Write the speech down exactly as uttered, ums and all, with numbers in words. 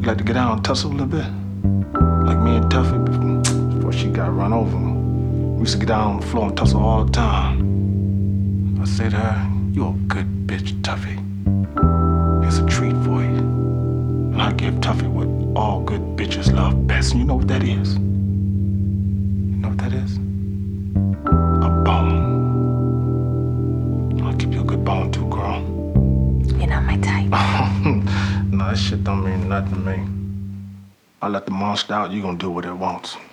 You like to get down and tussle a little bit? Like me and Tuffy before she got run over. We used to get down on the floor and tussle all the time. I say to her, "You a good bitch, Tuffy. Here's a treat for you." And I give Tuffy what all good bitches love best. And you know what that is? You know what that is? A bone. I'll give you a good bone too, girl. You're not my type. No, that shit don't mean nothing to me. I let the monster out, you gonna do what it wants.